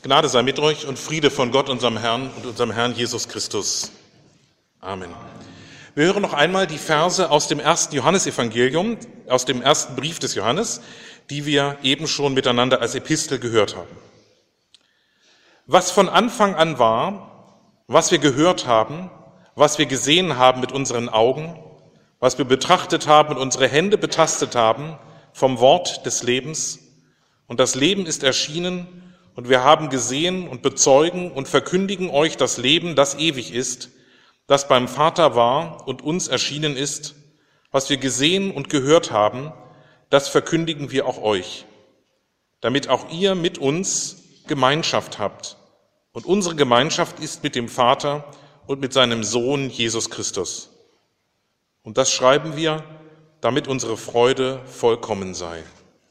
Gnade sei mit euch und Friede von Gott, unserem Herrn und unserem Herrn Jesus Christus. Amen. Wir hören noch einmal die Verse aus dem ersten Johannesevangelium, aus dem ersten Brief des Johannes, die wir eben schon miteinander als Epistel gehört haben. Was von Anfang an war, was wir gehört haben, was wir gesehen haben mit unseren Augen, was wir betrachtet haben und unsere Hände betastet haben vom Wort des Lebens, und das Leben ist erschienen, und wir haben gesehen und bezeugen und verkündigen euch das Leben, das ewig ist, das beim Vater war und uns erschienen ist. Was wir gesehen und gehört haben, das verkündigen wir auch euch, damit auch ihr mit uns Gemeinschaft habt. Und unsere Gemeinschaft ist mit dem Vater und mit seinem Sohn Jesus Christus. Und das schreiben wir, damit unsere Freude vollkommen sei.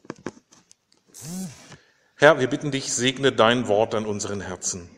Herr, wir bitten dich, segne dein Wort an unseren Herzen.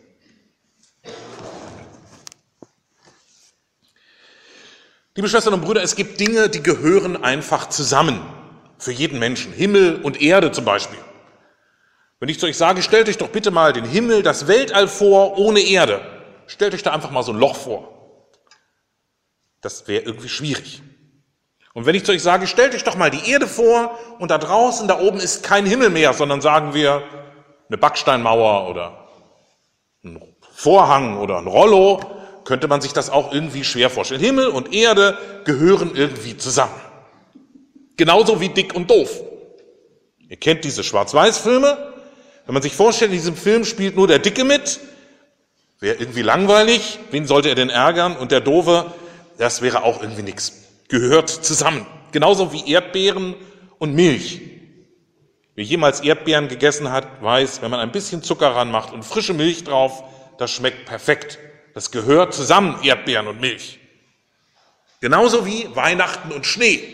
Liebe Schwestern und Brüder, es gibt Dinge, die gehören einfach zusammen. Für jeden Menschen. Himmel und Erde zum Beispiel. Wenn ich zu euch sage, stellt euch doch bitte mal den Himmel, das Weltall vor, ohne Erde. Stellt euch da einfach mal so ein Loch vor. Das wäre irgendwie schwierig. Und wenn ich zu euch sage, stellt euch doch mal die Erde vor und da draußen, da oben ist kein Himmel mehr, sondern sagen wir eine Backsteinmauer oder ein Vorhang oder ein Rollo, könnte man sich das auch irgendwie schwer vorstellen. Himmel und Erde gehören irgendwie zusammen. Genauso wie Dick und Doof. Ihr kennt diese Schwarz-Weiß-Filme. Wenn man sich vorstellt, in diesem Film spielt nur der Dicke mit, wäre irgendwie langweilig. Wen sollte er denn ärgern? Und der Doofe, das wäre auch irgendwie nichts. Gehört zusammen. Genauso wie Erdbeeren und Milch. Wer jemals Erdbeeren gegessen hat, weiß, wenn man ein bisschen Zucker ranmacht und frische Milch drauf, das schmeckt perfekt. Das gehört zusammen, Erdbeeren und Milch. Genauso wie Weihnachten und Schnee.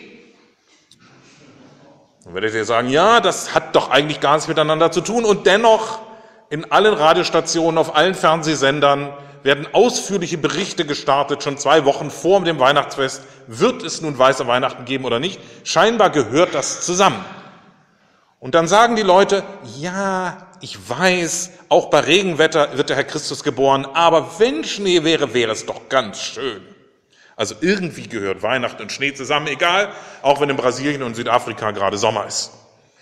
Dann werdet ihr sagen, ja, das hat doch eigentlich gar nichts miteinander zu tun. Und dennoch, in allen Radiostationen, auf allen Fernsehsendern werden ausführliche Berichte gestartet, schon 2 Wochen vor dem Weihnachtsfest. Wird es nun weiße Weihnachten geben oder nicht? Scheinbar gehört das zusammen. Und dann sagen die Leute, ja, ich weiß, auch bei Regenwetter wird der Herr Christus geboren, aber wenn Schnee wäre, wäre es doch ganz schön. Also irgendwie gehört Weihnachten und Schnee zusammen, egal, auch wenn in Brasilien und Südafrika gerade Sommer ist.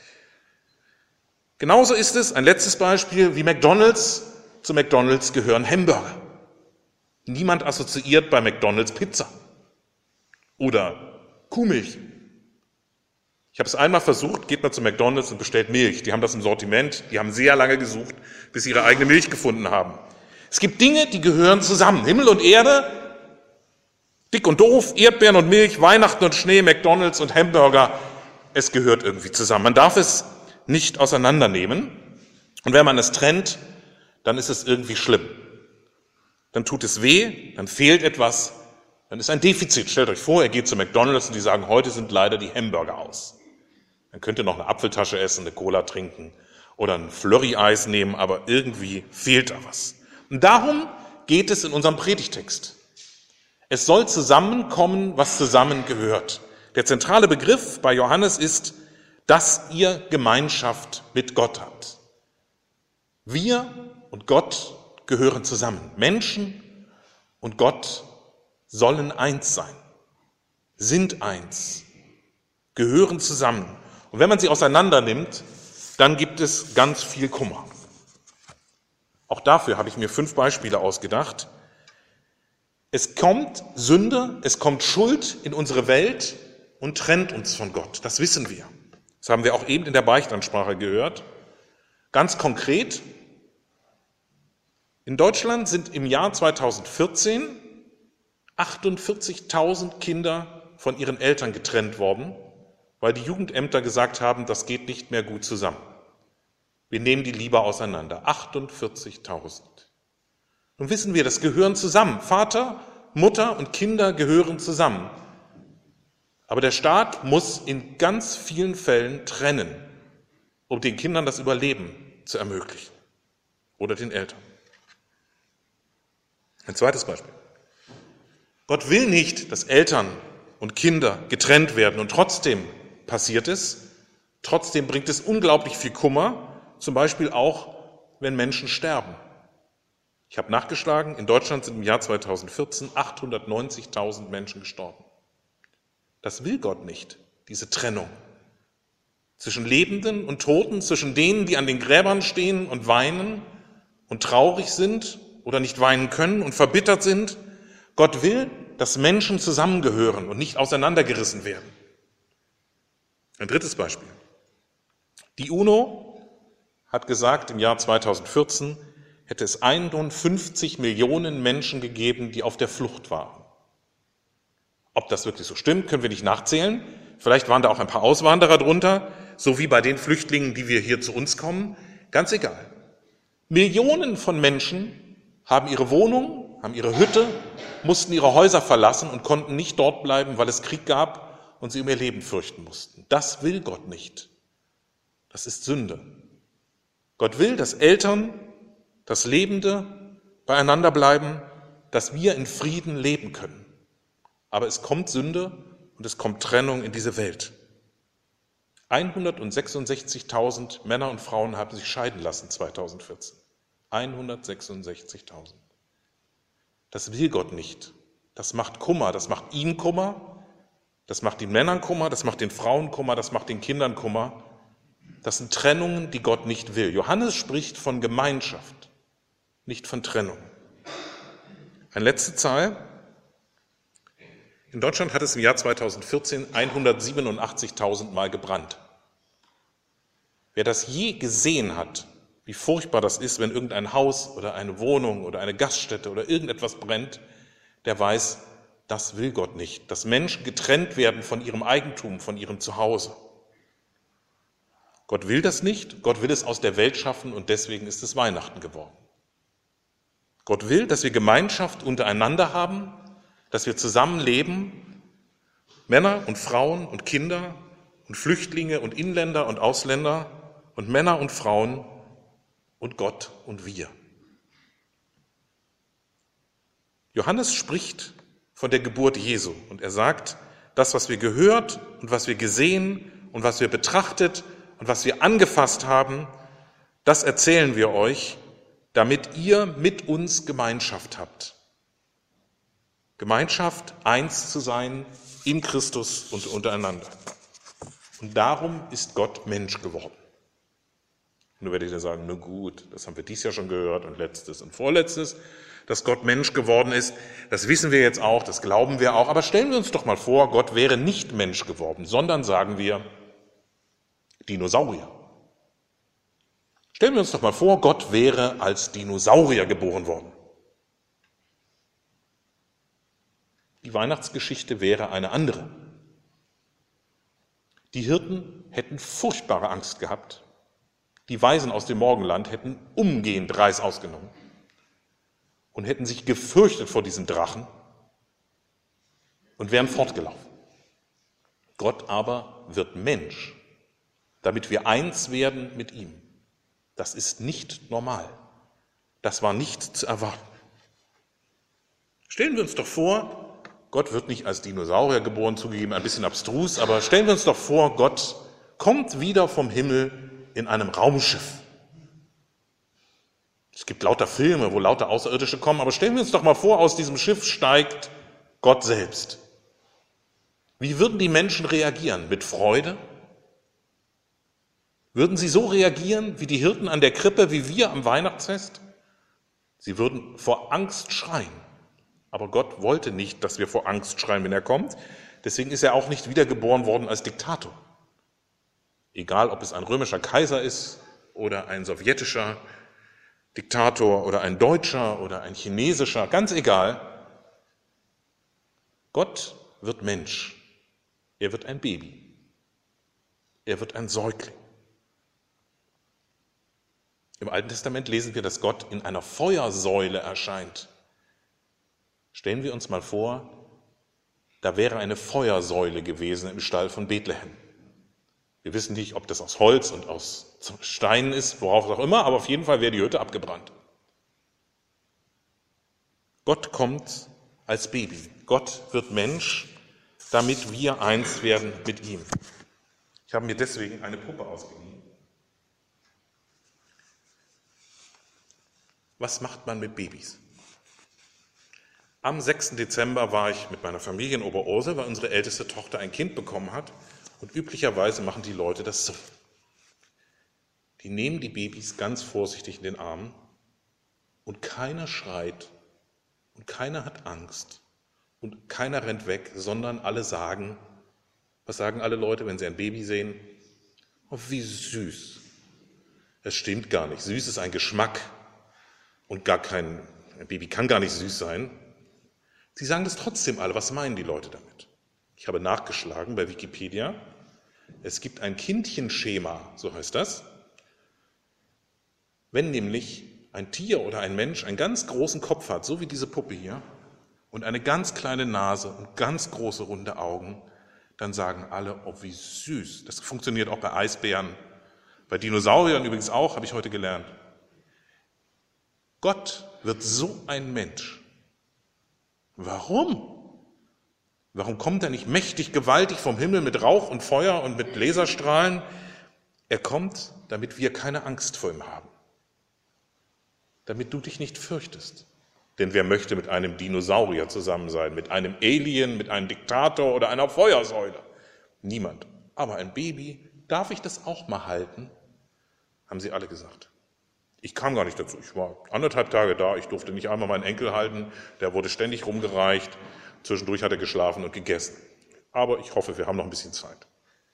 Genauso ist es, ein letztes Beispiel, wie McDonald's. Zu McDonald's gehören Hamburger. Niemand assoziiert bei McDonald's Pizza oder Kuhmilch. Ich habe es einmal versucht, geht mal zu McDonald's und bestellt Milch. Die haben das im Sortiment, die haben sehr lange gesucht, bis sie ihre eigene Milch gefunden haben. Es gibt Dinge, die gehören zusammen. Himmel und Erde, Dick und Doof, Erdbeeren und Milch, Weihnachten und Schnee, McDonald's und Hamburger. Es gehört irgendwie zusammen. Man darf es nicht auseinandernehmen. Und wenn man es trennt, dann ist es irgendwie schlimm. Dann tut es weh, dann fehlt etwas, dann ist ein Defizit. Stellt euch vor, ihr geht zu McDonald's und die sagen, heute sind leider die Hamburger aus. Dann könnt ihr noch eine Apfeltasche essen, eine Cola trinken oder ein Flurry-Eis nehmen, aber irgendwie fehlt da was. Und darum geht es in unserem Predigtext. Es soll zusammenkommen, was zusammengehört. Der zentrale Begriff bei Johannes ist, dass ihr Gemeinschaft mit Gott habt. Wir und Gott gehören zusammen. Menschen und Gott sollen eins sein, sind eins, gehören zusammen. Und wenn man sie auseinander nimmt, dann gibt es ganz viel Kummer. Auch dafür habe ich mir 5 Beispiele ausgedacht. Es kommt Sünde, es kommt Schuld in unsere Welt und trennt uns von Gott. Das wissen wir. Das haben wir auch eben in der Beichtansprache gehört. Ganz konkret, in Deutschland sind im Jahr 2014 48.000 Kinder von ihren Eltern getrennt worden, weil die Jugendämter gesagt haben, das geht nicht mehr gut zusammen. Wir nehmen die lieber auseinander. 48.000. Nun wissen wir, das gehören zusammen. Vater, Mutter und Kinder gehören zusammen. Aber der Staat muss in ganz vielen Fällen trennen, um den Kindern das Überleben zu ermöglichen. Oder den Eltern. Ein zweites Beispiel. Gott will nicht, dass Eltern und Kinder getrennt werden und trotzdem passiert es. Trotzdem bringt es unglaublich viel Kummer, zum Beispiel auch wenn Menschen sterben. Ich habe nachgeschlagen, in Deutschland sind im Jahr 2014 890.000 Menschen gestorben. Das will Gott nicht, diese Trennung zwischen Lebenden und Toten, zwischen denen, die an den Gräbern stehen und weinen und traurig sind oder nicht weinen können und verbittert sind. Gott will, dass Menschen zusammengehören und nicht auseinandergerissen werden. Ein drittes Beispiel. Die UNO hat gesagt, im Jahr 2014 hätte es 51 Millionen Menschen gegeben, die auf der Flucht waren. Ob das wirklich so stimmt, können wir nicht nachzählen. Vielleicht waren da auch ein paar Auswanderer drunter, so wie bei den Flüchtlingen, die wir hier zu uns kommen. Ganz egal. Millionen von Menschen haben ihre Wohnung, haben ihre Hütte, mussten ihre Häuser verlassen und konnten nicht dort bleiben, weil es Krieg gab und sie um ihr Leben fürchten mussten. Das will Gott nicht. Das ist Sünde. Gott will, dass Eltern, dass Lebende beieinander bleiben, dass wir in Frieden leben können. Aber es kommt Sünde und es kommt Trennung in diese Welt. 166.000 Männer und Frauen haben sich scheiden lassen 2014. 166.000. Das will Gott nicht. Das macht Kummer, das macht ihm Kummer, das macht den Männern Kummer, das macht den Frauen Kummer, das macht den Kindern Kummer. Das sind Trennungen, die Gott nicht will. Johannes spricht von Gemeinschaft, nicht von Trennung. Eine letzte Zahl. In Deutschland hat es im Jahr 2014 187.000 Mal gebrannt. Wer das je gesehen hat, wie furchtbar das ist, wenn irgendein Haus oder eine Wohnung oder eine Gaststätte oder irgendetwas brennt, der weiß, das will Gott nicht, dass Menschen getrennt werden von ihrem Eigentum, von ihrem Zuhause. Gott will das nicht, Gott will es aus der Welt schaffen und deswegen ist es Weihnachten geworden. Gott will, dass wir Gemeinschaft untereinander haben, dass wir zusammen leben, Männer und Frauen und Kinder und Flüchtlinge und Inländer und Ausländer und Männer und Frauen und Gott und wir. Johannes spricht von der Geburt Jesu und er sagt, das, was wir gehört und was wir gesehen und was wir betrachtet und was wir angefasst haben, das erzählen wir euch, damit ihr mit uns Gemeinschaft habt. Gemeinschaft, eins zu sein in Christus und untereinander. Und darum ist Gott Mensch geworden. Nur werdet ihr sagen, na gut, das haben wir dies Jahr schon gehört und letztes und vorletztes, dass Gott Mensch geworden ist. Das wissen wir jetzt auch, das glauben wir auch. Aber stellen wir uns doch mal vor, Gott wäre nicht Mensch geworden, sondern sagen wir Dinosaurier. Stellen wir uns doch mal vor, Gott wäre als Dinosaurier geboren worden. Die Weihnachtsgeschichte wäre eine andere. Die Hirten hätten furchtbare Angst gehabt. Die Weisen aus dem Morgenland hätten umgehend Reis ausgenommen und hätten sich gefürchtet vor diesem Drachen und wären fortgelaufen. Gott aber wird Mensch, damit wir eins werden mit ihm. Das ist nicht normal. Das war nicht zu erwarten. Stellen wir uns doch vor, Gott wird nicht als Dinosaurier geboren, zugegeben ein bisschen abstrus, aber stellen wir uns doch vor, Gott kommt wieder vom Himmel in einem Raumschiff. Es gibt lauter Filme, wo lauter Außerirdische kommen, aber stellen wir uns doch mal vor, aus diesem Schiff steigt Gott selbst. Wie würden die Menschen reagieren? Mit Freude? Würden sie so reagieren wie die Hirten an der Krippe, wie wir am Weihnachtsfest? Sie würden vor Angst schreien. Aber Gott wollte nicht, dass wir vor Angst schreien, wenn er kommt. Deswegen ist er auch nicht wiedergeboren worden als Diktator. Egal, ob es ein römischer Kaiser ist oder ein sowjetischer Diktator oder ein deutscher oder ein chinesischer, ganz egal. Gott wird Mensch. Er wird ein Baby. Er wird ein Säugling. Im Alten Testament lesen wir, dass Gott in einer Feuersäule erscheint. Stellen wir uns mal vor, da wäre eine Feuersäule gewesen im Stall von Bethlehem. Wir wissen nicht, ob das aus Holz und aus Steinen ist, worauf auch immer, aber auf jeden Fall wäre die Hütte abgebrannt. Gott kommt als Baby. Gott wird Mensch, damit wir eins werden mit ihm. Ich habe mir deswegen eine Puppe ausgeliehen. Was macht man mit Babys? Am 6. Dezember war ich mit meiner Familie in Oberursel, weil unsere älteste Tochter ein Kind bekommen hat. Und üblicherweise machen die Leute das so. Die nehmen die Babys ganz vorsichtig in den Arm und keiner schreit und keiner hat Angst und keiner rennt weg, sondern alle sagen, was sagen alle Leute, wenn sie ein Baby sehen? Oh, wie süß. Es stimmt gar nicht. Süß ist ein Geschmack und ein Baby kann gar nicht süß sein. Sie sagen das trotzdem alle. Was meinen die Leute damit? Ich habe nachgeschlagen bei Wikipedia. Es gibt ein Kindchenschema, so heißt das. Wenn nämlich ein Tier oder ein Mensch einen ganz großen Kopf hat, so wie diese Puppe hier, und eine ganz kleine Nase und ganz große runde Augen, dann sagen alle, oh wie süß. Das funktioniert auch bei Eisbären, bei Dinosauriern übrigens auch, habe ich heute gelernt. Gott wird so ein Mensch. Warum? Warum kommt er nicht mächtig, gewaltig vom Himmel mit Rauch und Feuer und mit Laserstrahlen? Er kommt, damit wir keine Angst vor ihm haben. Damit du dich nicht fürchtest. Denn wer möchte mit einem Dinosaurier zusammen sein, mit einem Alien, mit einem Diktator oder einer Feuersäule? Niemand. Aber ein Baby, darf ich das auch mal halten? Haben sie alle gesagt. Ich kam gar nicht dazu. Ich war 1,5 Tage da, ich durfte nicht einmal meinen Enkel halten, der wurde ständig rumgereicht, zwischendurch hat er geschlafen und gegessen. Aber ich hoffe, wir haben noch ein bisschen Zeit.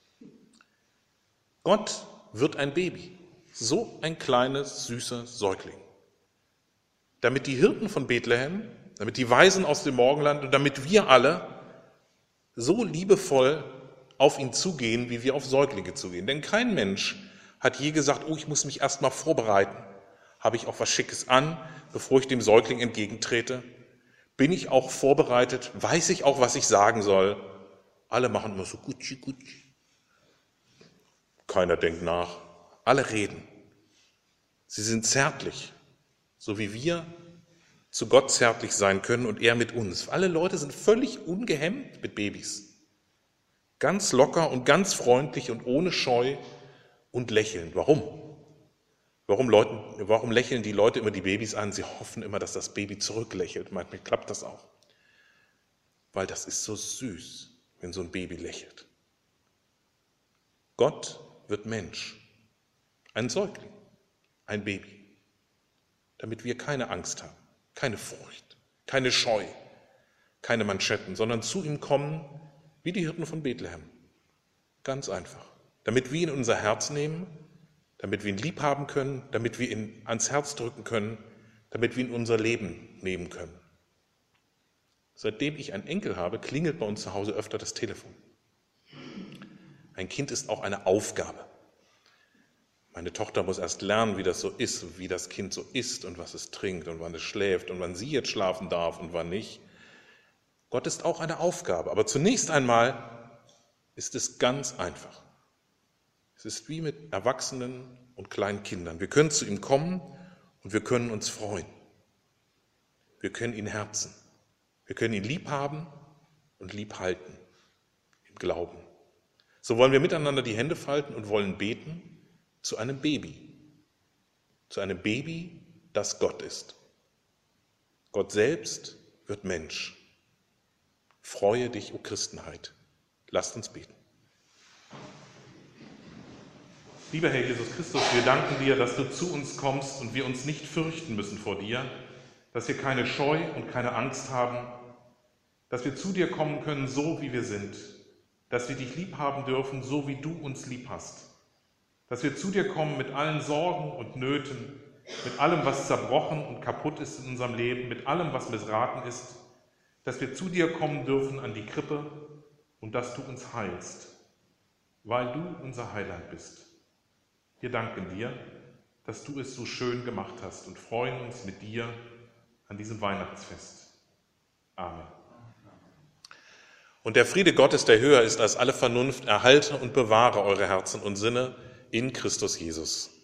Gott wird ein Baby, so ein kleines, süßer Säugling. Damit die Hirten von Bethlehem, damit die Weisen aus dem Morgenland und damit wir alle so liebevoll auf ihn zugehen, wie wir auf Säuglinge zugehen. Denn kein Mensch hat je gesagt, oh, ich muss mich erst mal vorbereiten. Habe ich auch was Schickes an, bevor ich dem Säugling entgegentrete? Bin ich auch vorbereitet? Weiß ich auch, was ich sagen soll? Alle machen immer so Gutschi, Gutschi. Keiner denkt nach. Alle reden. Sie sind zärtlich, so wie wir zu Gott zärtlich sein können und er mit uns. Alle Leute sind völlig ungehemmt mit Babys. Ganz locker und ganz freundlich und ohne Scheu und lächeln. Warum? Warum lächeln die Leute immer die Babys an? Sie hoffen immer, dass das Baby zurücklächelt. Manchmal klappt das auch. Weil das ist so süß, wenn so ein Baby lächelt. Gott wird Mensch. Ein Säugling, ein Baby. Damit wir keine Angst haben, keine Furcht, keine Scheu, keine Manschetten, sondern zu ihm kommen wie die Hirten von Bethlehem. Ganz einfach. Damit wir ihn in unser Herz nehmen, damit wir ihn lieb haben können, damit wir ihn ans Herz drücken können, damit wir ihn in unser Leben nehmen können. Seitdem ich einen Enkel habe, klingelt bei uns zu Hause öfter das Telefon. Ein Kind ist auch eine Aufgabe. Meine Tochter muss erst lernen, wie das so ist, wie das Kind so isst und was es trinkt und wann es schläft und wann sie jetzt schlafen darf und wann nicht. Gott ist auch eine Aufgabe, aber zunächst einmal ist es ganz einfach. Es ist wie mit Erwachsenen und kleinen Kindern. Wir können zu ihm kommen und wir können uns freuen. Wir können ihn herzen. Wir können ihn lieb haben und lieb halten im Glauben. So wollen wir miteinander die Hände falten und wollen beten zu einem Baby. Zu einem Baby, das Gott ist. Gott selbst wird Mensch. Freue dich, o Christenheit. Lasst uns beten. Lieber Herr Jesus Christus, wir danken dir, dass du zu uns kommst und wir uns nicht fürchten müssen vor dir, dass wir keine Scheu und keine Angst haben, dass wir zu dir kommen können, so wie wir sind, dass wir dich lieb haben dürfen, so wie du uns lieb hast, dass wir zu dir kommen mit allen Sorgen und Nöten, mit allem, was zerbrochen und kaputt ist in unserem Leben, mit allem, was missraten ist, dass wir zu dir kommen dürfen an die Krippe und dass du uns heilst, weil du unser Heiland bist. Wir danken dir, dass du es so schön gemacht hast und freuen uns mit dir an diesem Weihnachtsfest. Amen. Und der Friede Gottes, der höher ist als alle Vernunft, erhalte und bewahre eure Herzen und Sinne in Christus Jesus.